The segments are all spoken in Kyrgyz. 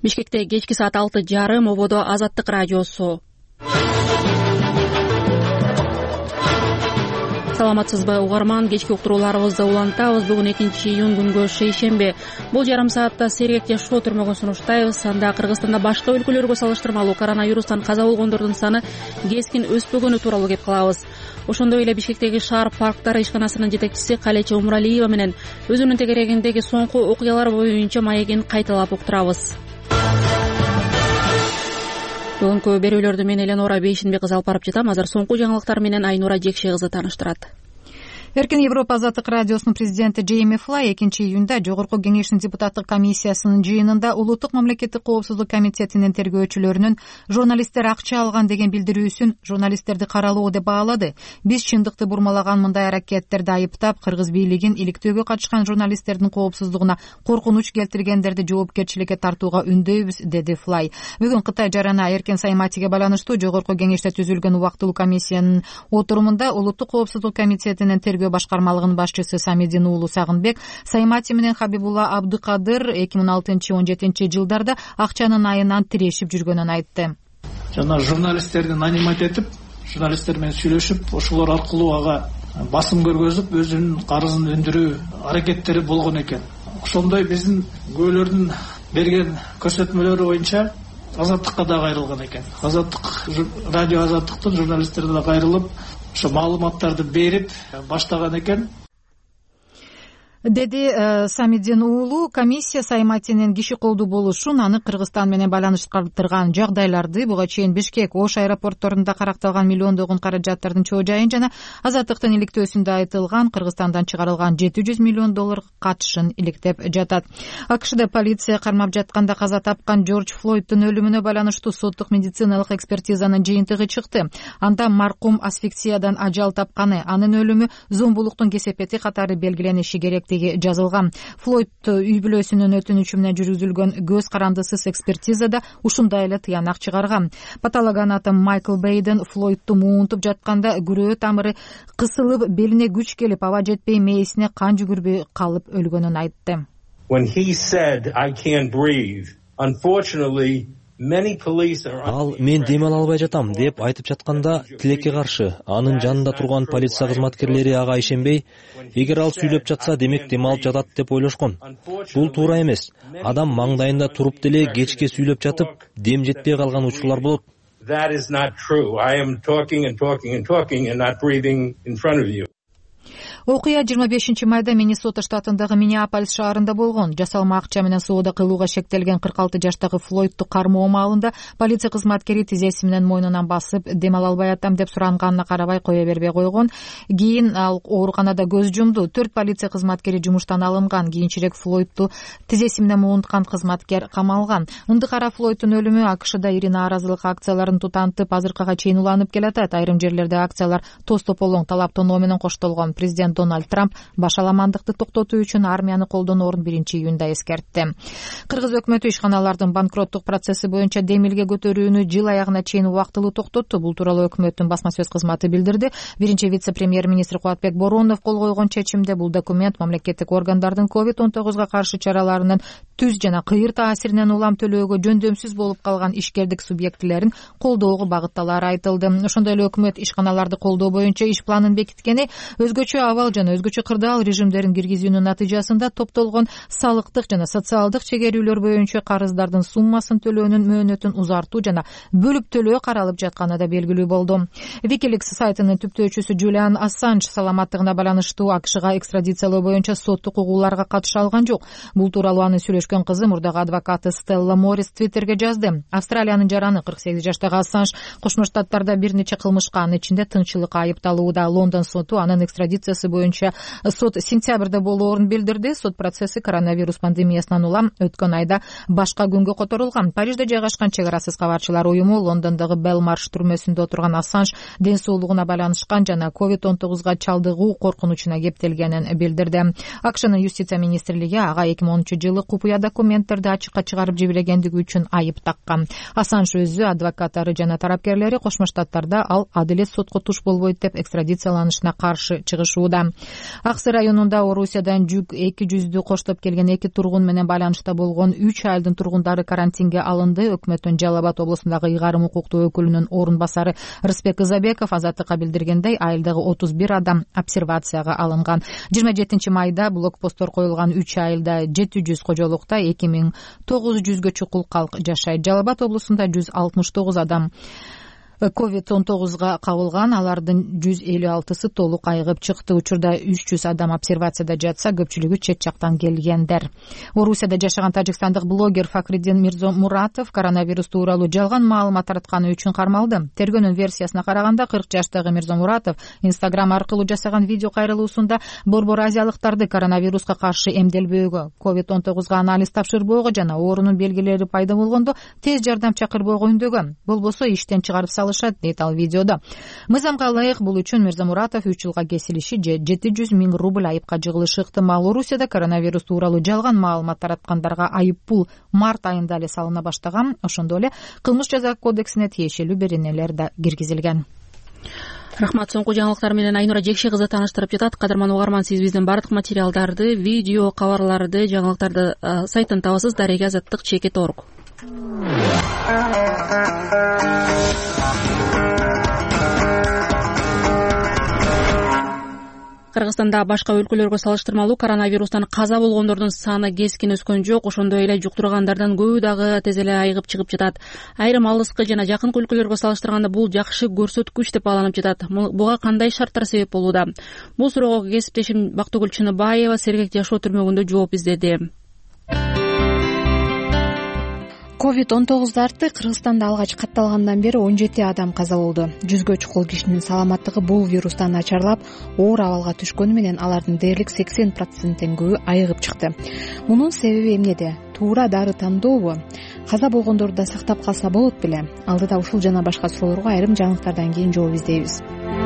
Бишкекте кечки саат 6:30 ободо Азаттык радиосу. Саламатсызбы угарман, кечки уктурууларыбызды улантабыз. Бүгүн 2-июнь күнгө шейшемби. Бул жарым саатта сергек жашоо түрмөгүн сунуштайбыз. Анда Кыргызстанда башка өлкөлөргө салыштырмалуу коронавирустан каза болгондордун саны кескин өспөгөнү тууралуу кеп калабыз. Ошондой эле Бишкектеги шаар парктар ишканасынын жетекчиси Калече Умралиева менен өзүнүн тегерегиндеги соңку окуялар боюнча маегин кайталап уктурабыз. Бүгүнкү берүүлөрдү мен Эленора Бейшинбек кызы алып барып жатам. Азыр соңку жаңылыктар менен Айнура Жекше кызы тааныштырат. Эркин Европа Азаттык радиосунун президенти Джейми Флай 2-июнда Жогорку кеңештин депутаттык комиссиясынын жыйынында Улуттук мамлекеттик коопсуздук комитетинин тергөөчүлөрүнүн журналисттер акча алган деген билдирүүсүн журналисттерди каралоо деп баалады. Биз чындыкты бурмалаган мындай аракеттерди айыптап, кыргыз бийлигин иликтөөгө катышкан журналисттердин коопсуздугуна коркунуч келтиргендерди жоопкерчиликке тартууга үндөйбүз, деди Флай. Бүгүн Кытай жарана эркен Сайматиге байланыштуу Жогорку кеңеште түзүлгөн убактылуу комиссиянын отурумунда Улуттук коопсуздук комитетинин башкармалыгынын башчысы Самидин уулу Сагынбек Саймати менен Хабибулла Абдыкадыр 2006-2017 жылдарда акчанын айынан тирешип жүргөнүн айтты. Жана журналисттерди нанимать этип, журналисттер менен сүйлөшүп, ошолор аркылуу ага басым көргөзүп, өзүнүн карызын өндүрүү аракеттери болгон экен. Ошондой биздин көөлөрдүн берген көрсөтмөлөрү боюнча Азаттыкка да кайрылган экен. Радио Азаттыктын журналисттерди да кайрылып, ошо маалыматтарды берип баштаган экен, деди Самидин уулу. Комиссия Сайматинин киши колдуу болушун, аны Кыргызстан менен байланыштырган жагдайларды, буга чейин Бишкек, Ош аэропортторунда каракталган миллиондогон каражаттардын чоо жайын жана Азаттыктын иликтөөсүндө айтылган Кыргызстандан чыгарылган $700 миллион катышын иликтеп жатат. АКШда полиция кармап жатканда каза тапкан Джордж Флойдтун өлүмүнө байланыштуу соттук медициналык экспертизанын жыйынтыгы чыкты. Анда маркум асфиксиядан ажал тапканы, анын өлүмү зомбулуктун кесепети катары белгилениши керек жазылган. Флойд үй бүлөсүнүн өтүнүчү менен жүргүзүлгөн көз карандысыз экспертизада ушундай эле тыянак чыгарган. Патологоанатом Майкл Бейден Флойдту муунтуп жатканда күрөө тамыры кысылып, белине күч келип, аба жетпей, мээсине кан жүгүрбөй калып өлгөнүн айтты. When he said I can't breathe, unfortunately Ал мен дем ала албай жатам деп айтып жатканда тилекке каршы анын жанында турган полиция кызматкерлери ага ишенбей, эгер ал сүйлөп жатса, демек дем алып жатат деп ойлошкон. Бул туура эмес. Адам маңдайында туруп деле кечке сүйлөп жатып, дем жетпей калган учурлар болот. That is not true. I am talking and not breathing in front of you. Окуя 25 майда Миннесота штатындагы Миннеаполис шаарында болгон. Жасалма акча менен соода кылууга шектелген 46 жаштагы Флойдту кармоо маалында полиция кызматкери тизеси менен мойнунан басып, дем ала албай атам деп суранганына карабай кое бербей койгон. Кийин ал ооруканада көз жумду. 4 полиция кызматкери жумуштан алынган. Кийинчерээк Флойдту тизеси менен муунткан кызматкер камалган. Ындыкара Флойдтун өлүмү АКШда ири нааразылык акцияларын тутантып, азыркыга чейин уланып келатат. Айрым жерлерде акциялар тоз-тополоң талаптонуу менен коштолгон. Президент Дональд Трамп башаламандыкты токтотуу үчүн армияны колдоноорун 1-июнда эскертти. Кыргыз өкмөтү ишканалардын банкроттук процесси боюнча демилге көтөрүүнү жыл аягына чейин убактылуу токтотту. Бул тууралуу өкмөттүн басма сөз кызматы билдирди. Биринчи вице-премьер-министр Кубатбек Боронов кол койгон чечимде бул документ мамлекеттик органдардын COVID-19 каршы чараларынын түз жана кыйыр таасиринен улам төлөөгө жөндөмсүз болуп калган ишкердик субъектилерин колдоого багытталары айтылды. Ошондой эле өкмөт ишканаларды колдоо боюнча иш планын бекиткени, өзгөчө абал жана өзгөчө кырдаал режимдерин киргизүүнүн натыйжасында топтолгон салыктык жана социалдык чегерүүлөр боюнча карыздардын суммасын төлөөнүн мөөнөтүн узартуу жана бөлүп төлөө каралып жатканы да белгилүү болду. Wikileaks сайтынын түптөөчүсү Джулиан Ассанж саламаттыгына байланыштуу АКШга экстрадициялоо боюнча соттук угууларга катыша алган жок. Бул тууралуу анын сүйлөшкөн кызы, мурдагы адвокаты Стелла Моррис Твиттерге жазды. Австралиянын жараны 48 жаштагы Ассанж Кошмо Штаттарда бир нече кылмышка, анын ичинде тыңчылыкка айыпталууда. Лондон соту анын экстрадициясы боюнча сот сентябрда болоорун билдирди. Сот процесси коронавирус пандемиясынан улам өткөн айда башка күнгө которулган. Парижде жайгашкан чек арасыз кабарчылар уюму Лондондогу Белмарш түрмөсүндө отурган Ассанж ден соолугуна байланышкан жана COVID-19 чалдыгуу коркунучуна кептелгенин билдирди. АКШнын юстиция министрлиги ага 2010-жылы купуя документтерди ачыкка чыгарып жибергендиги үчүн айып таккан. Ассанж өзү, адвокаттары жана тарапкерлери Кошмо Штаттарда ал адилет сотко туш болбойт деп экстрадицияланышына каршы чыгышууда. Ак Сый районунда Орусиядан жүк 200 коштоп келген 2 тургун менен байланышта болгон 3 айылдын тургундары карантинге алынды. Өкмөттүн Жалал Абад облусундагы ыйгарым укуктуу өкүлүнүн орун басары Рыспек Ызабеков Азаттыкка билдиргендей, айылдагы 31 адам обсервацияга алынган. 27 майда блокпосттор коюлган 3 айылда 700 кожолукта 2900гө чукул калк жашайт. Жалал Абад облусунда 169 адам COVID-19 кабылган, алардын 156сы толук айыгып чыкты. Учурда 300 адам обсервацияда жатса, көпчүлүгү чет жактан келгендер. Орусияда жашаган тажикстандык блогер Факриддин Мирзомуратов коронавирус тууралуу жалган маалымат таратканы үчүн кармалды. Тергөөнүн версиясына караганда 40 жаштагы Мирзомуратов Instagram аркылуу жасаган видео кайрылуусунда борбор азиялыктарды коронавируска каршы эмделбөөгө, COVID-19 анализ тапшырбоого жана оорунун белгилери пайда болгондо тез жардам чакырбоого үндөгөн. Болбосо иштен чыгарып салышат, дейт ал видеодо. Мыйзамга ылайык бул үчүн Мирзомуратов 3 жылга кесилиши же 700 000 рубль айыпка жыгылышы ыктымал. Орусияда коронавирус тууралуу жалган маалымат тараткандарга айып пул март айында эле салына баштаган. Ошондой эле кылмыш жаза кодексине тиешелүү беренелер да киргизилген. Рахмат. Соңку жаңылыктар менен Айнура Жекши кызы тааныштырып жатат. Кадырман угарман, сиз биздин бардык материалдарды, видео, кабарларды, жаңылыктарды сайттан табасыз. Дарега Азаттык.org. Кыргызстанда башка өлкөлөргө салыштырмалуу коронавирустан каза болгондордун саны кескин өскөн жок. Ошондой эле жуктургандардан көбү дагы тез эле айыгып чыгып жатат. Айрым алыскы жана жакынкы өлкөлөргө салыштырганда бул жакшы көрсөткүч деп бааланып жатат. Буга кандай шарттар себеп болууда? Бул суроого кесиптешим Бактыгүл Чыныбаева Сергек жашоо түрмөгүндө жооп издеди. COVID-19 арты Кыргызстанда алгач катталгандан бери 17 адам каза болду. 100гө чукул кишинин саламаттыгы бул вирустан начарлап, оор абалга түшкөнү менен алардын дээрлик 80%тен көбү айыгып чыкты. Мунун себеби эмнеде? Туура дары тандообу? Каза болгондорду да сактап калса болот беле? Алдыда ушул жана башка суроолорго айрым жаңылыктардан кийин жооп издейбиз.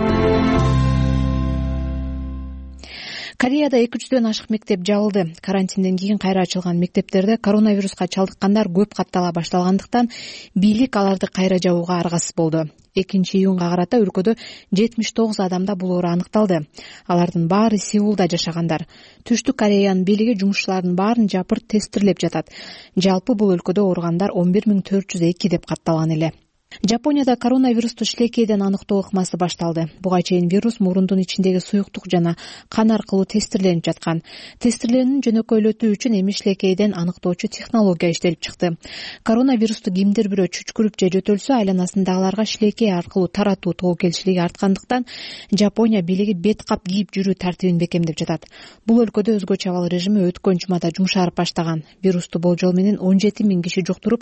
Кореяда 200дөн ашык мектеп жабылды. Карантинден кийин кайра ачылган мектептерде коронавируска чалдыккандар көп каттала башталгандыктан бийлик аларды кайра жабууга аргасыз болду. 2-июнга карата өлкөдө 79 адамда бул оору аныкталды. Алардын баары Сеулда жашагандар. Түштүк Кореянын бийлиги жумушчулардын баарын жапырт тестирлеп жатат. Жалпы бул өлкөдө ооругандар 11402 деп катталган эле. Жапонияда коронавирусту шилекейден аныктоо ыкмасы башталды. Буга чейин вирус мурундун ичиндеги суюктук жана кан аркылуу тестирленип жаткан. Тестирлөөнүн жөнөкөйлөтүү үчүн эми шилекейден аныктоочу технология иштелип чыкты. Коронавирусту кимдир бирөө чүчкүрүп же жөтөлсө, айланасындагыларга шилекей аркылуу таратуу тобокелчилиги арткандыктан Жапония бийлиги бет кап кийип жүрүү тартибин бекемдеп жатат. Бул өлкөдө өзгөчө абал режими өткөн жумада жумшарып баштаган. Вирусту болжол менен 17 000 киши жуктуруп,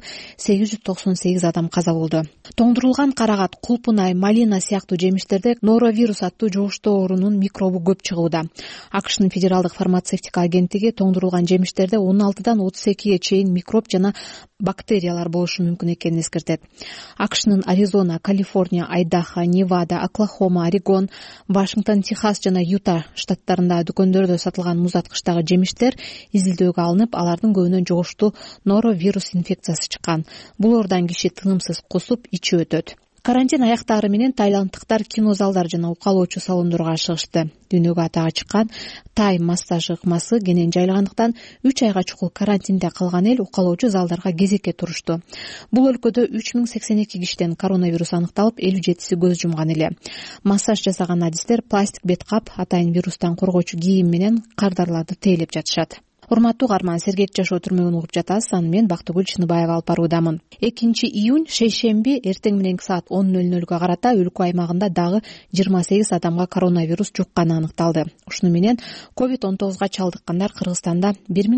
898 адам каза болду. Тоңдурулган карагат, кулпунай, малина сыяктуу жемиштерде норовирус аттуу жугуштуу оорунун микробу көп чыгууда. АКШнын федералдык фармацевтика агенттиги тоңдурулган жемиштерде 16дан 32ге чейин микроб жана бактериялар болушу мүмкүн экенин эскертет. АКШнын Аризона, Калифорния, Айдахо, Невада, Оклахома, Орегон, Вашингтон, Техас жана Юта штаттарындагы дүкөндөрдө сатылган музаткычтагы жемиштер изилдөөгө алынып, алардын көбүнөн жугуштуу норовирус инфекциясы чыккан. Бул оордан киши тынымсыз кусуп, ичи өтөт. Карантин аяктаары менен тайландтыктар кинозалдар жана укалоочу салондорго ашыгышты. Дүйнөгө атага чыккан тай массаж ыкмасы кенен жайлагандыктан 3 айга чукул карантинде калган эл укалоочу залдарга кезекке турушту. Бул өлкөдө 3082 кишиден коронавирус аныкталып, 57си көз жумган эле. Массаж жасаган адистер пластик бет кап, атайын вирустан коргоочу кийим менен кардарларды тейлеп жатышат. Урматтуу угарман, Сергек жашоо түрмөгүн угуп жатасыз. Аны мен Бактыгүл Чыныбаева алып баруудамын. 2-июнь шейшемби эртең мененки саат 10:00га карата өлкө аймагында дагы 28 адамга коронавирус жукканы аныкталды. Ушуну менен COVID-19 чалдыккандар Кыргызстанда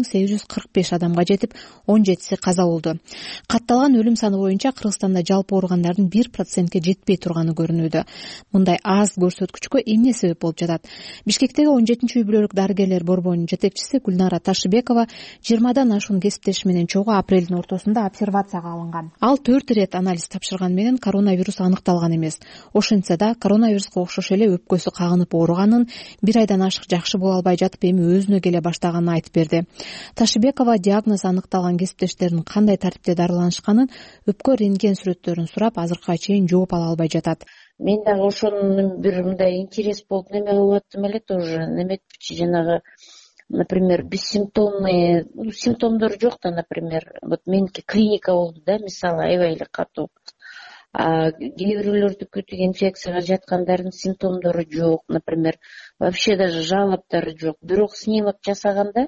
1845 адамга жетип, 17си каза болду. Катталган өлүм саны боюнча Кыргызстанда жалпы ооругандардын 1%ке жетпей турганы көрүнүүдө. Мындай аз көрсөткүчкө эмне себеп болуп жатат? Бишкектеги 17-үй бүлөлүк дарыгерлер борборунун жетекчиси Гүлнара Ташыбекова 20 ашуун кесиптеши менен чогуу апрелдин ортосунда обсервацияга алынган. Ал 4 ирет анализ тапшырган менен коронавирус аныкталган эмес. Ошентсе да коронавируска окшош эле өпкөсү кагынып ооруганын, 1 айдан ашык жакшы боло албай жатып эми өзүнө келе баштаганын айтып берди. Ташыбекова диагноз аныкталган кесиптештеринин кандай тартипте дарыланышканын, өпкө рентген сүрөттөрүн сурап, азыркыга чейин жооп ала албай жатат. Мен дагы ошонун бир мындай интерес болуп неме кылып аттым эле тоже. Неметчи жанагы, например, бессимптомный, симптомдору жок да, например, вот меники клиника болду да, мисалы аябай эле катуу. Кээ бирөөлөрдүкү инфекцияга жаткандардын симптомдору жок, например, вообще даже жалоптары жок. Бирок снимок жасаганда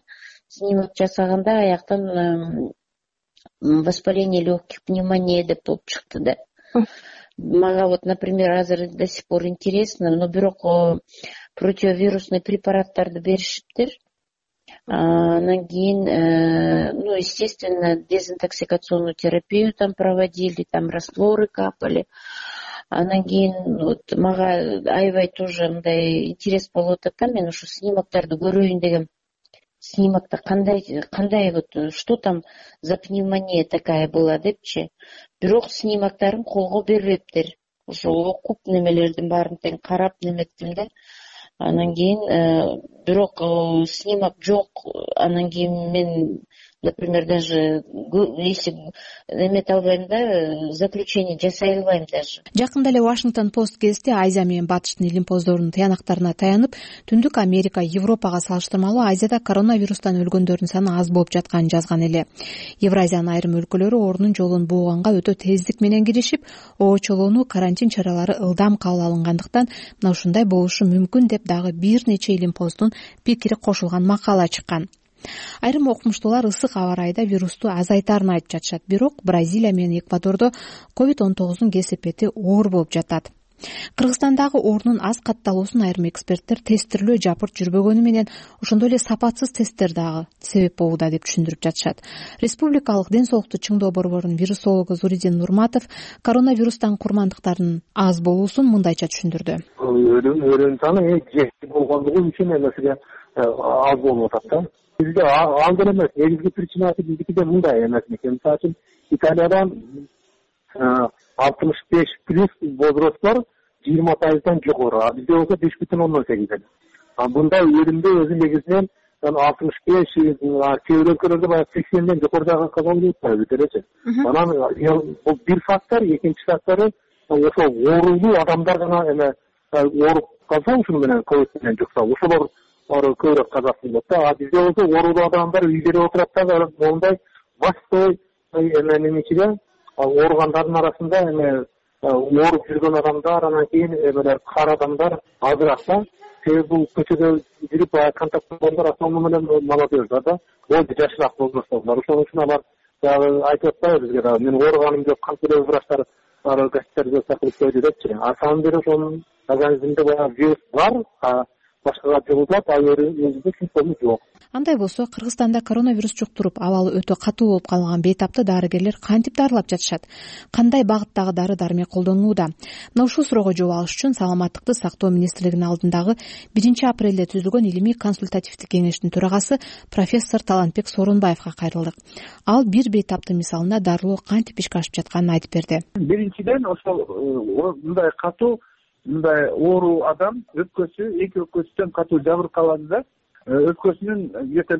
аяктан воспаление легких, пневмония деп болуп чыкты да. Мага вот, например, азыр до сих пор интересно, но бирок противовирусный препараттарды беришиптир. Анан кийин, естественно, дезинтоксикационную терапию там проводили, там растворы капали. Анан кийин вот мага аябай тоже мындай интерес болуп атат да, мен ушу снимоктарды көрөйүн дегем. Снимокто кандай вот что там за пневмония такая была депчи. Бирок снимоктарын колго бербептир. Ошо окуп немелердин баарын тең карап неметтим да. Анан кийин бирок снимок жок. Анан кийин мен, например, даже если эмете албайм да, заключение жасай албайм даже. Жакында эле Washington Post гезити Азия менен Батыштын илимпоздорунун тыянактарына таянып, Түндүк Америка, Европага салыштырмалуу Азияда коронавирустан өлгөндөрдүн саны аз болуп жатканын жазган эле. Евразиянын айрым өлкөлөрү ордун жолун бууганга өтө тездик менен киришип, оочолоону, карантин чаралары ылдам кабыл алынгандыктан мына ушундай болушу мүмкүн деп дагы бир нече илимпоздун пикири кошулган макала чыккан. Айрым окумуштуулар ысык аба ырайда вирусту азайтарын айтып жатышат. Бирок Бразилия менен Эквадордо COVID-19 кесепети оор болуп жатат. Кыргызстандагы ордунун аз катталуусун айрым эксперттер тесттирүү жапырт жүрбөгөнү менен ошондой эле сапатсыз тесттер дагы себеп болууда деп түшүндүрүп жатышат. Республикалык ден соолукту чыңдоо борборунун вирусологу Зуридин Нурматов коронавирустан курмандыктардын аз болуусун мындайча түшүндүрдү. Өлүм саны болгондугу үчүн эмесиге аз болуп атат да. Бизде ал деле эмес, негизги причинасы биздикиде мындай эмес экен. Мисалы үчүн Италиядан 65+ возрасттар 20%-дан жогору, а бизде болсо 5,8. Мындай өлүмдө өзү негизинен 65, кээ бир өлкөлөрдө баягы 80ден жогорудагы казалып атпайбы делечи. Анан бул бир фактор, экинчи фактору ошо оорулуу адамдар гана эме ооруп калса, ушуну менен ковид менен жукса, ошолор көбүрөөк казасын болот да. А бизде болсо оорулуу адамдар үйлөрү отурат да, мондай бастой немечиде ооругандардын арасында ооруп жүргөн адамдар, анан кийин кар адамдар азыраак да. Себеби бул көчөдө жүрүп контакт болгондор основном менен молодежьдар да, жашыраак возрасттагылар. Ошон үчүн алар дагы айтып атпайбы бизге дагы, мен ооруганым жок, кант төлөө врачтар гаситтер сакылып койду депчи. А самом деле ошонун организминде баягы вирус бар, башкага жугулат, а өзүндө симптому жок. Андай болсо, Кыргызстанда коронавирус жуктуруп, абалы өтө катуу болуп калган бейтапты дарыгерлер кантип дарылап жатышат? Кандай багыттагы дары-дармек колдонулууда? Мына ушул суроого жооп алыш үчүн Саламаттыкты сактоо министрлигинин алдындагы 1 апрелде түзүлгөн илимий консультативдик кеңештин төрагасы профессор Талантбек Сооронбаевга кайрылдык. Ал бир бейтаптын мисалында дарылоо кантип ишке ашып жатканын айтып берди. Биринчиден, ошол мындай катуу, мындай оору адам эки өпкөсүнөн катуу жабыркалады да, өпкөсүнүн где-то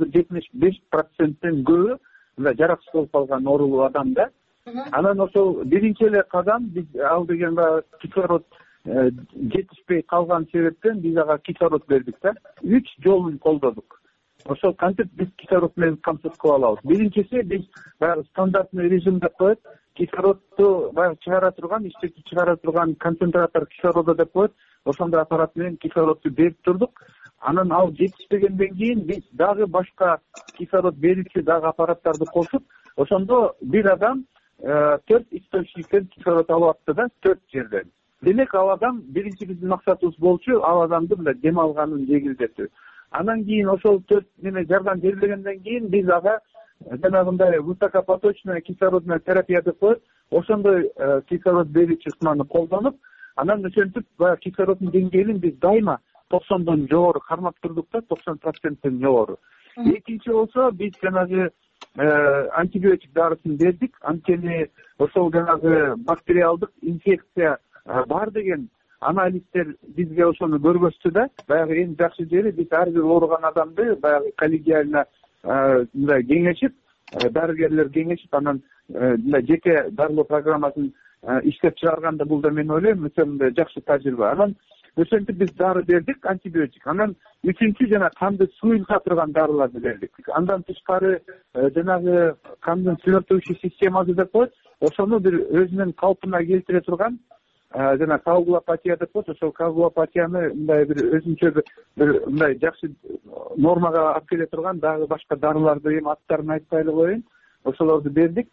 75%-тен көбү мындай жараксыз болуп калган оорулуу адамда. Анан ошол биринчи эле кадам биз ал деген кислород жетишпей калган себептен биз ага кислород бердик да. 3 жолун колдодук. Ошол кантип биз кислород менен камсыз кыла алабыз? Биринчиси, биз баягы стандартный режим деп коет. Кислородду баягы чыгара турган, иштетип чыгара турган концентратор кислорода деп коет. Ошондой аппарат менен кислородду берип турдук. Анан ал жетишпегенден кийин биз дагы башка кислород берүүчү дагы аппараттарды кошуп, ошондо бир адам 4 источниктен кислород алып атты да, 4 жерден. Демек ал адам, биринчи биздин максатыбыз болчу, ал адамды мындай дем алганын жеңилдетүү. Анан кийин ошол 4 неме жардам берилгенден кийин биз ага жанагындай высокопоточная кислородная терапия деп коет. Ошондой кислород берүүчү ыкманы колдонуп, анан ошентип кислороддун деңгээлин биз дайыма 90дон жогору кармап турдук да, 90%-тен жогору. Экинчи болсо биз жанагы антибиотик дарысын бердик. Анткени ошол жанагы бактериалдык инфекция бар деген анализдер бизге ошону көргөздү да. Баягы эң жакшы жери биз ар бир ооруган адамды баягы коллегиально мындай кеңешип, дарыгерлер кеңешип, анан мындай жеке дарылоо программасын иштеп чыгарганда бул да мен ойлойм өтө мындай жакшы тажрыйба. Анан ошентип биз дары бердик, антибиотик. Анан үчүнчү жана канды суюлта турган дарыларды бердик. Андан тышкары жанагы кандын свертывающий системасы деп коет, ошону бир өзүнүн калпына келтире турган жана коагулопатия деп коет. Ошол коагулопатияны мындай бир өзүнчө бир мындай жакшы нормага алып келе турган дагы башка дарыларды эми аттарын айтпай эле коеюн. Ошолорду бердик.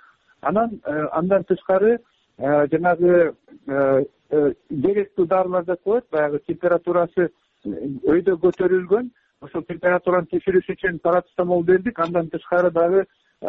Андан тышкары жанагы керектүү дарылар деп коет, баягы температурасы өйдө көтөрүлгөн, ошол температураны текшериш үчүн парацетамол бердик. Андан тышкары дагы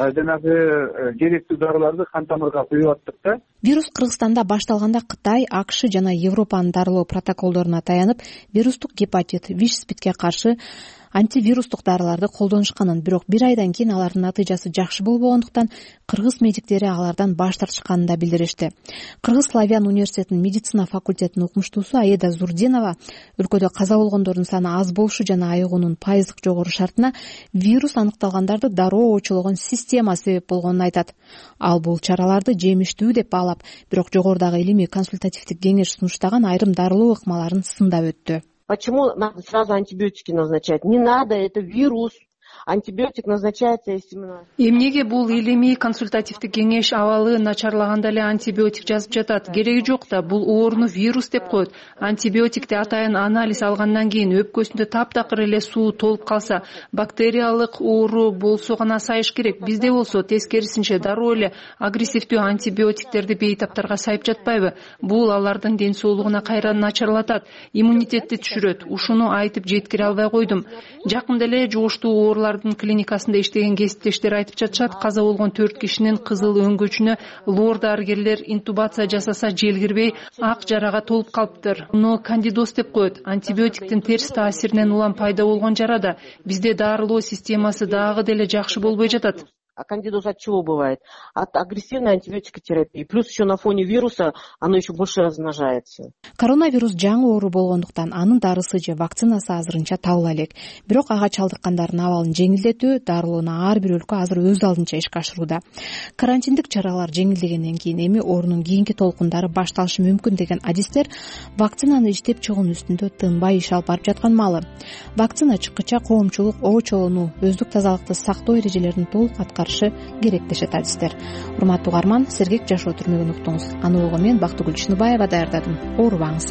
жанагы керектүү дарыларды кан тамырга куюп аттык да. Вирус Кыргызстанда башталганда Кытай, АКШ жана Европанын дарылоо протоколдоруна таянып, вирустук гепатит, ВИЧ-спидке каршы антивирустук дарыларды колдонушканын, бирок бир айдан кийин алардын натыйжасы жакшы болбогондуктан кыргыз медиктери алардан баш тартышканын да билдиришти. Кыргыз Славян университетинин медицина факультетинин окумуштуусу Аида Зурдинова өлкөдө каза болгондордун саны аз болушу жана айыгуунун пайыздык жогору шартына вирус аныкталгандарды дароо очологон система себеп болгонун айтат. Ал бул чараларды жемиштүү деп баалап, бирок жогорудагы илимий консультативдик кеңеш сунуштаган айрым дарылоо ыкмаларын сындап өттү. Почему надо сразу антибиотики назначать? Не надо, это вирус. Антибиотик назначается именно. Эмнеге бул илимий консультативдик кеңеш абалы начарлаганда эле антибиотик жазып жатат? Кереги жок да, бул ооруну вирус деп коет. Антибиотикти атайын анализ алгандан кийин өпкөсүндө таптакыр эле суу толуп калса, бактериялык оору болсо гана сайыш керек. Бизде болсо тескерисинче дароо эле агрессивдүү антибиотиктерди бейтаптарга сайып жатпайбы? Бул алардын ден соолугуна кайра начарлатат, иммунитетти түшүрөт. Ушуну айтып жеткире албай койдум. Жакында эле жугуштуу оорулардын клиникасында иштеген кесиптештер айтып жатышат, каза болгон 4 кишинин кызыл өңгөчүнө лор дарыгерлер интубация жасаса желгирбей ак жарага толуп калыптыр. Муну кандидоз деп коет. Антибиотиктин терс таасиринен улам пайда болгон жара да. Бизде дарылоо системасы дагы деле жакшы болбой жатат. А кандидоз от чего бывает? От агрессивной антибиотикотерапии. Плюс еще на фоне вируса оно еще больше размножается. Коронавирус жаңы оору болгондуктан анын дарысы же вакцинасы азырынча табыла элек. Бирок ага чалдыккандардын абалын жеңилдетүү дарылоону ар бир өлкө азыр өз алдынча ишке ашырууда. Карантиндик чаралар жеңилдегенден кийин эми оорунун кийинки толкундары башталышы мүмкүн деген адистер вакцинаны иштеп чыгуунун үстүндө тынбай иш алып барып жаткан маалы. Вакцина чыккыча коомчулук очолууну, өздүк тазалыкты сактоо эрежелерин толук аткарышы керек дешет адистер. Урматтуу угарман, сергек жашоо түрмөгүн уктуңуз. Аны угуу мен Бактыгүл Чыныбаева даярдадым. Оорубаңыз.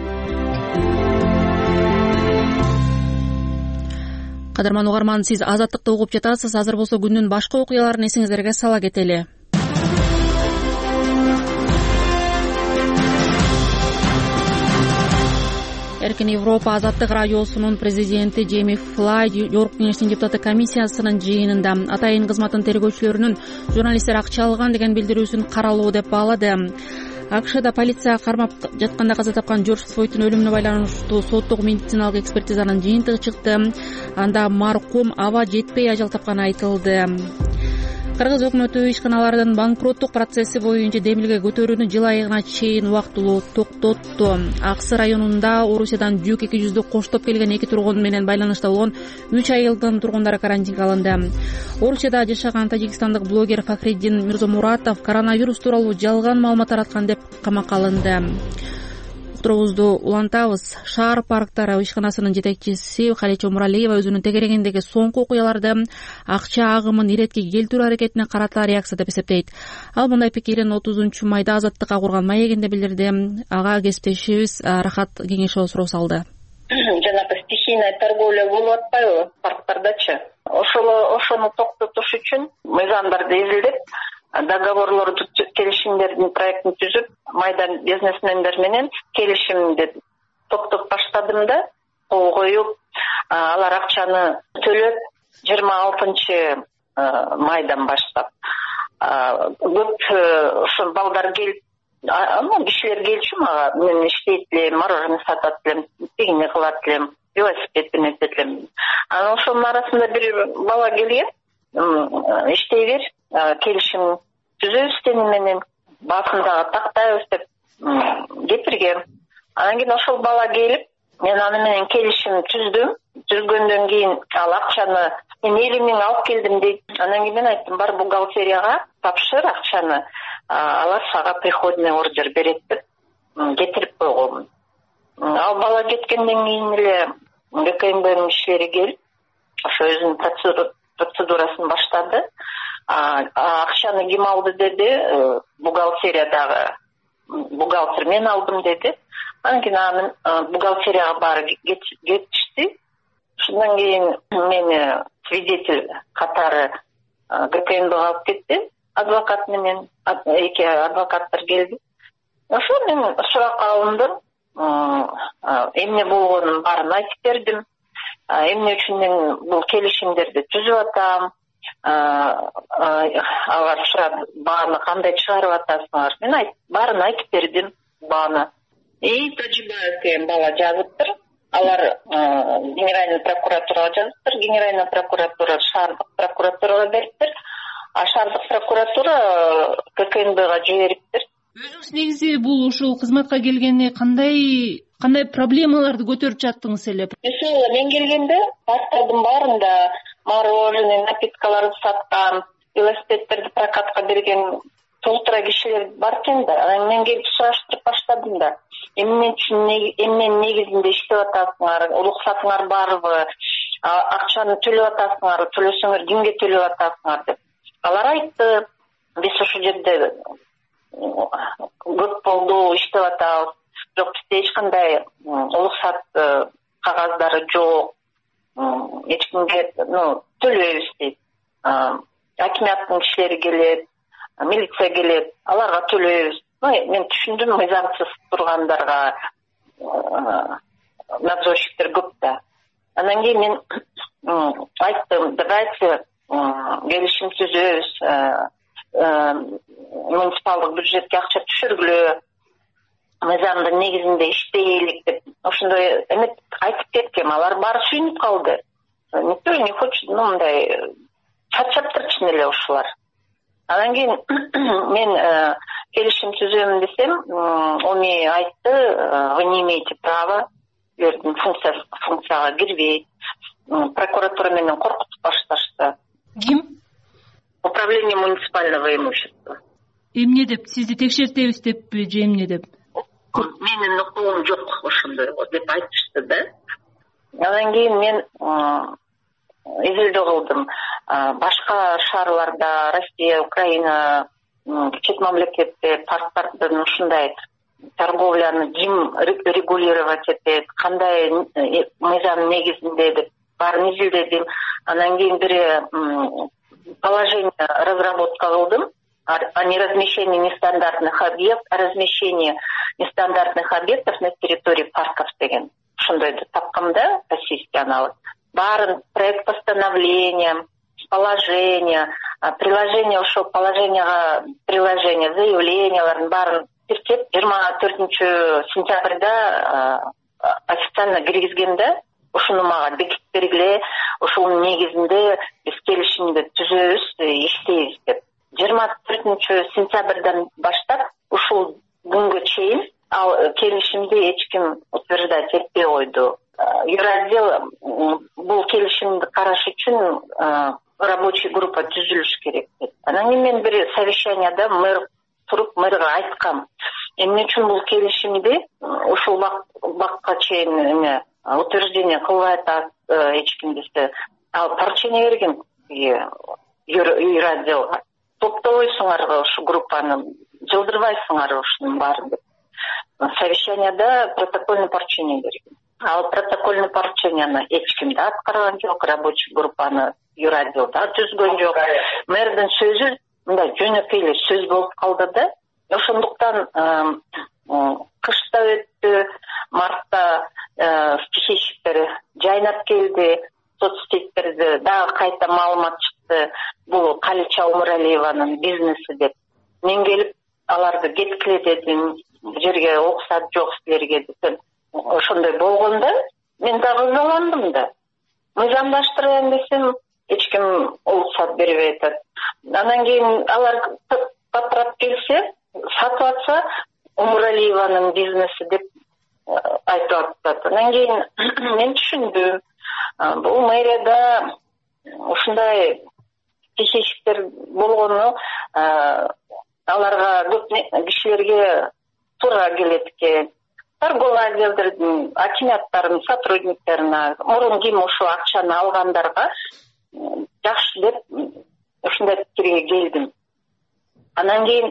Кадырман угарман, сиз Азаттыкты угуп жатасыз. Азыр болсо күндүн башка окуяларын эсиңиздерге сала кетели. Эркин Европа Азаттык радиосунун президенти Джейми Флай Жогорку кеңештин депутаттык комиссиясынын жыйынында атайын кызматтын тергөөчүлөрүнүн журналисттер акча алган деген билдирүүсүн каралуу деп баалады. АКШда полиция кармап жатканда каза тапкан Джордж Флойдтун өлүмүнө байланыштуу соттук медициналык экспертизанын жыйынтыгы чыкты. Анда маркум аба жетпей ажал тапканы айтылды. Кыргыз өкмөтү ишканалардын банкроттук процесси боюнча демилге көтөрүүнү жыл айына чейин убактылуу токтотту. Аксы районунда Орусиядан жүк 200 коштоп келген 2 тургун менен байланышта болгон 3 айылдын тургундары карантинге алынды. Орусияда жашаган тажикстандык блогер Фахриддин Мирзомуратов коронавирус тууралуу жалган маалымат тараткан деп камакка алынды. Уктуруубузду улантабыз. Шаар парктары ишканасынын жетекчиси Халича Муралиева өзүнүн тегерегиндеги соңку окуяларды акча агымын иретке келтирүү аракетине карата реакция деп эсептейт. Ал мындай пикирин 30-майда Азаттыкка курган маегинде билдирди. Ага кесиптешибиз Рахат Кеңешова суроо салды. Жанагы стихийная торговля болуп атпайбы парктардачы? Ошону токтотуш үчүн мыйзамдарды изилдеп, договорлорду, келишимдердин проектин түзүп, майдан бизнесмендер менен келишимди токтоп баштадым да, кол коюп, алар акчаны төлөп 26 майдан баштап. Көп ошо балдар келип, кишилер келчү мага, мен иштейт элем, мороженое сатат элем, пикник кылат элем. велосипед менен эзерлем. Анан ошонун арасында бир бала келген, иштей бер, келишим түзөбүз сени менен, басындагы тактайбыз деп кетиргем. Анан кийин ошол бала келип, мен аны менен келишим түздүм. Түзгөндөн кийин ал акчаны мен элимиң алып келдим дейт. Анан кийин мен айттым, бар бухгалтерияга тапшыр акчаны, алар сага приходный ордер берет деп кетирип койгонмун. Ал бала кеткенден кийин эле ГКМБнын кишилери келип, ошо өзүнүн процедурасын баштады. Акчаны ким алды деди, бухгалтериядагы бухгалтер мен алдым деди. Анан кийин бухгалтерияга баары кетишти. Ошондон кийин мени свидетель катары ГКМБга алып кетти, адвокат менен, эки адвокаттар келди. Ошо мен суракка алындым, эмне болгонун баарын айтып бердим, эмне үчүн мен бул келишимдерди түзүп атам, алар сурады, бааны кандай чыгарып атасыңар? Мен баарын айтып бердим, бааны. Тажибаев деген бала жазыптыр. Алар генеральный прокуратурага жазыптыр. Генеральный прокуратура шаардык прокуратурага бериптир. Шаардык прокуратура ККМБга жибериптир. Өзүңүз негизи бул ушул кызматка келгенде кандай проблемаларды көтөрүп жаттыңыз эле? Мисалы, мен келгенде парктардын баарында мороженое, напиткаларды саткан, велосипедтерди прокатка берген толтура кишилер бар экен да. Анан мен келип сураштырып баштадым да. Эмненин негизинде иштеп атасыңар, уруксатыңар барбы, акчаны төлөп атасыңар, төлөсөңөр кимге төлөп атасыңар деп. Алар айтты, биз ушул жерде көп болду иштеп атабыз, бирок бизде эч кандай уруксат кагаздары жок, эч кимге төлөйбүз дейт. Акиматтын кишилери келет, милиция келет, аларга төлөйбүз. Мен түшүндүм, мыйзамсыз тургандарга надзорщиктер көп да. Анан кийин мен айттым, давайте келишим түзөбүз, муниципалдык бюджетке акча түшүргүлө, мыйзамдын негизинде иштейли деп ошондой эме айтып кеткем. Алар баары сүйүнүп калды. Никто не хочет, мындай чарчаптырчу эле ушулар. Анан кийин мен келишим түзөмүн десем, Оми айтты, вы не имеете права, силердин функцияга кирбейт. Прокуратура менен коркутуп башташты. Ким? Управление муниципального имущества. Эмне деп, сизди текшертебиз деппи же эмне деп? Менин укугум жок ошондой деп айтышты да. Анан кийин мен изилдөө кылдым. Башка шаарларда, Россия, Украина, чет мамлекетте парктардын ушундай торговляны ким регулировать этет, кандай мыйзам негизинде деп баарын изилдедим. Анан кийин бир положение разработка кылдым о неразмещении нестандартных объектов, о размещении нестандартных объектов на территории парков деген. Ошондойду тапкам да, российский аналог. Баарын проект постановления, положение, приложение, ошол положенияга приложение, заявлениялардын баарын тиркеп 24 сентябрда официально киргизген да. Ошону мага бекитип бергиле, ошонун негизинде биз келишимди түзөбүз, иштейбиз деп. 24 сентябрдан баштап ушул күнгө чейин ал келишимди эч ким утверждать этпей койду. Юротдел бул келишимди караш үчүн рабочий группа түзүлүш керек деп. Анан кийин мен бир совещанияда мэр туруп мэрге айткам, эмне үчүн бул келишимди ушул бакка чейин утверждение кылбай атат эч ким десе, ал поручение берген юротделга. Топтойсуңар ушу группаны, жылдырбайсыңар ушунун баарын деп. Совещанияда протокольный поручение берген. Ал протокольный порученияны эч ким да аткарган жок, рабочий группаны юротдел да түзгөн жок. Мэрдин сөзү мындай жөнөкөй эле сөз болуп калды да. Ошондуктан кыш да өттү, мартта стихийщиктер жайнап келди, соцсеттерде дагы кайта маалымат чыкты, бул Калича Умуралиеванын бизнеси деп. Мен келип аларды кеткиле дедим, бул жерге оксат жок силерге десем, ошондой болгондо мен дагы ызаландым да. Мыйзамдаштырайын десем, эч ким уруксат бербей атат. Анан кийин алар патрап келсе, сатып атса, Умуралиеванын бизнеси деп айтып атат. Анан кийин мен түшүндүм. Бул мэрияда ушундай кесешиктер болгону аларга көп кишилерге туура келет экен. Торговый отделдердин акиматтарынын сотрудниктерине, мурун ким ушул акчаны алгандарга жакшы деп ушундай пикирге келдим. Анан кийин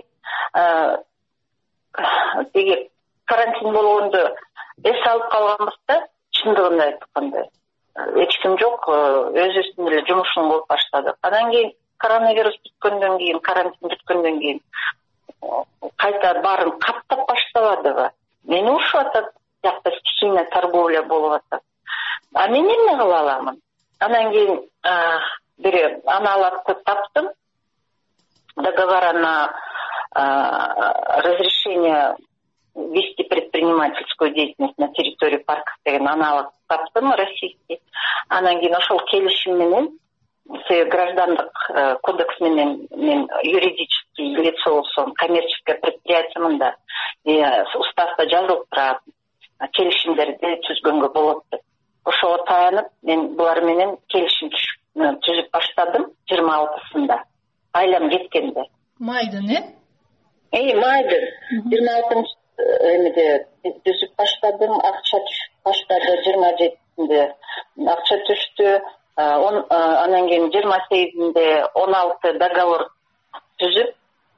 деги карантин болгондо эс алып калганбыз да, чындыгын айтканда эч ким жок, өзүбүздүн эле жумушун кылып баштадык. Анан кийин коронавирус бүткөндөн кийин, карантин бүткөндөн кийин кайта баарын каптап баштабадыбы? Мени урушуп атат, жакта кичине торговля болуп атат. А мен эмне кыла аламын? Анан кийин бир аналатты таптым. Договор на разрешение вести предпринимательскую деятельность на территории парка деген аналог таптым российский. Анан кийин ошол келишим менен граждандык кодекс менен мен юридический лицо болсом, коммерческое предприятиемин да, уставда жазылып турат, келишимдерди түзгөнгө болот деп. Ошого таянып, мен булар менен келишим түзүп баштадым 26-сында. Айлам жеткенде. Майдын, майдын 26-ынчы эмеде түзүп баштадым, акча түшүп баштады 27-синде. Акча түштү. Анан кийин 28-inde 16 договор түзүп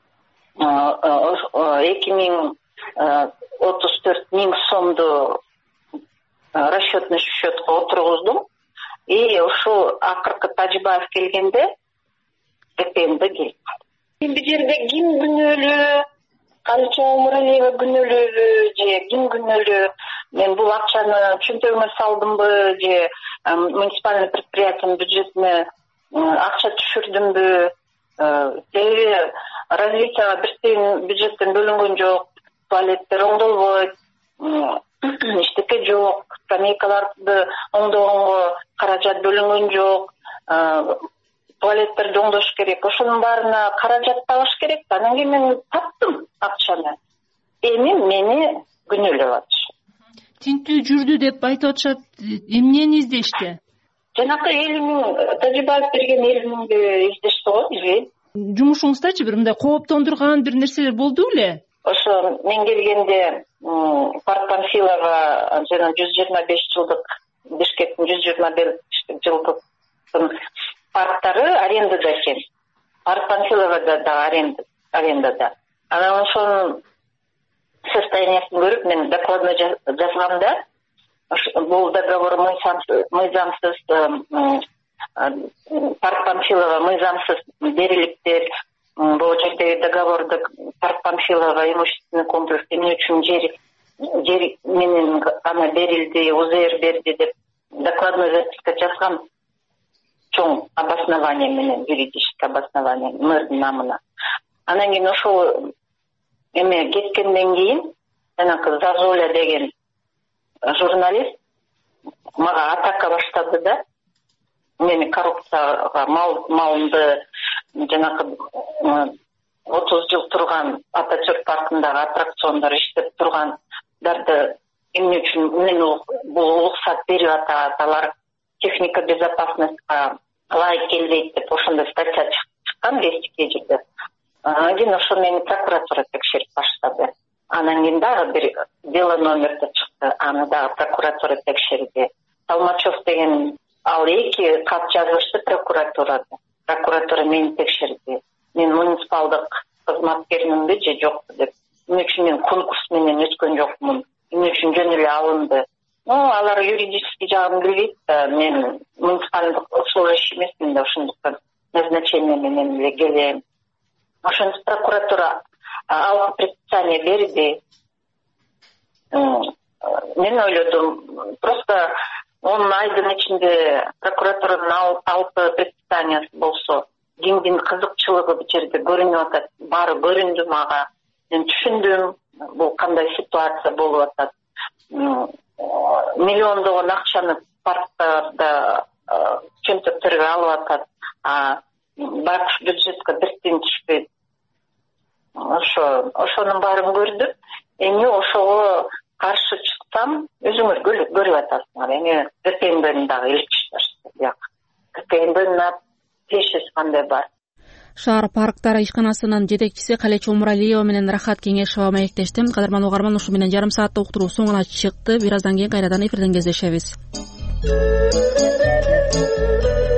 2034.000 сомду расчетный счетко отургуздум. И ушул акыркы Тажибаев келгенде ЭПМде келип калды. Бул жерде ким күнөөлүү, канча Умуралиева күнөөлүүбү же ким күнөөлүү? Мен бул акчаны чөнтөгүмө салдымбы же муниципальный предприятиянын бюджетине акча түшүрдүмбү? Себеби развитияга бир тыйын бюджеттен бөлүнгөн жок, туалеттер оңдолбойт, эчтеке жок, скамейкаларды оңдогонго каражат бөлүнгөн жок, туалеттерди оңдош керек. Ошонун баарына каражат табыш керек. Анан кийин мен таптым акчаны. Эми мени күнөөлөп атышат. Тинтүү жүрдү деп айтып атышат. Эмнени издешти? Жанакы 50.000 Тажибаев берген 50.000 издешти го бизге. Жумушуңуздачы бир мындай кооптондурган бир нерселер болду беле? Ошо мен келгенде Парк Панфилова жана 125 жылдык Бишкектин 125 жылдыктын парктары арендада экен. Парк Панфиловада да арендада. Анан ошонун состояниясын көрүп мен докладной жазганда бул договор мыйзамсыз, Парк Панфилова мыйзамсыз берилиптир. Бул жердеги договорду Парк Панфилова имущественный комплекс эмне үчүн жер менен ана берилди, УЗР берди деп докладной записка жазгам. Чоң обоснование менен, юридическое обоснование мэрдин намына. Анан кийин ошол эме кеткенден кийин жанакы Зазоля деген журналист мага атака баштады да. Мени коррупцияга малымды жанакы 30 жыл турган Ататюрк паркындагы аттракциондор иштеп тургандарды эмне үчүн мен бул уруксат берип атат, алар техника безопасностька ылайык келбейт деп ошондой статья чыккан бестикке жерде. Анан кийин ошо мени прокуратура текшерип баштады. Анан кийин дагы бир дело номерде чыкты, аны дагы прокуратура текшерди. Толмачев деген ал 2 кат жазышты прокуратурада. Прокуратура мени текшерди. Мен муниципалдык кызматкерминби же жокпу деп. Эмне үчүн мен конкурс менен өткөн жокмун? Эмне үчүн жөн эле алынды? Алар юридический жагын билбейт да, мен муниципалдык служащий эмесмин да, ошондуктан назначение менен эле келем. Ошондо прокуратура алгы предписание берди. Мен ойлодум, просто 10 айдын ичинде прокуратуранын алгы предписаниясы болсо, кимдин кызыкчылыгы бул жерде көрүнүп атат, баары көрүндү мага. Мен түшүндүм, бул кандай ситуация болуп атат. миллиондогон акчаны парктарда чөнтөктөргө алып атат, байкуш бюджетке бир тиын түшпөйт. Ошонун баарын көрдүм. Эми ошого каршы чыксам, өзүңөр көрүп атасыңар. Эми КПМБнын дагы элекчиштер бияк. КПМБнын тиешеси кандай бар? Шаар парктары ишканасынын жетекчиси Калечи Омуралиева менен Рахат Кеңешова маектештим. Кадырман угарман, ушу менен жарым сааттык уктуруу соңуна чыкты. Бир аздан кийин кайрадан эфирден кездешебиз.